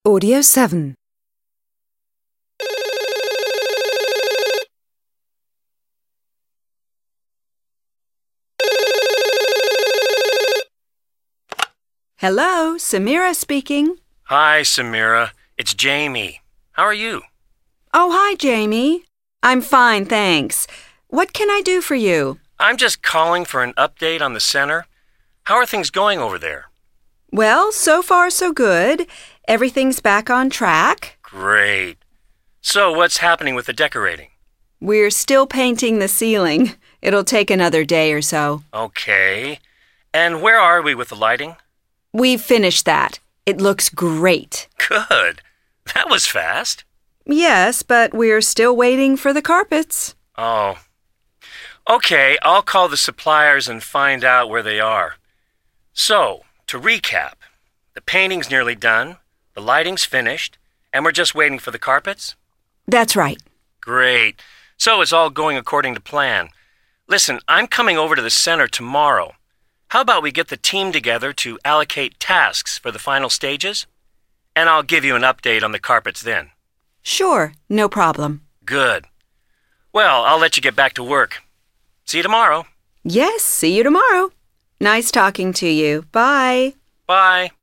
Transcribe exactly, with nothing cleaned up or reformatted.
Audio seven. Hello, Samira speaking. Hi, Samira. It's Jamie. How are you? Oh, hi, Jamie. I'm fine, thanks. What can I do for you? I'm just calling for an update on the center. How are things going over there? Well, so far so good. Everything's back on track. Great. So what's happening with the decorating? We're still painting the ceiling. It'll take another day or so. Okay. And where are we with the lighting? We've finished that. It looks great. Good. That was fast. Yes, but we're still waiting for the carpets. Oh. Okay, I'll call the suppliers and find out where they are. So, to recap, the painting's nearly done, the lighting's finished, and we're just waiting for the carpets? That's right. Great. So it's all going according to plan. Listen, I'm coming over to the center tomorrow. How about we get the team together to allocate tasks for the final stages? And I'll give you an update on the carpets then. Sure, no problem. Good. Well, I'll let you get back to work. See you tomorrow. Yes, see you tomorrow. Nice talking to you. Bye. Bye.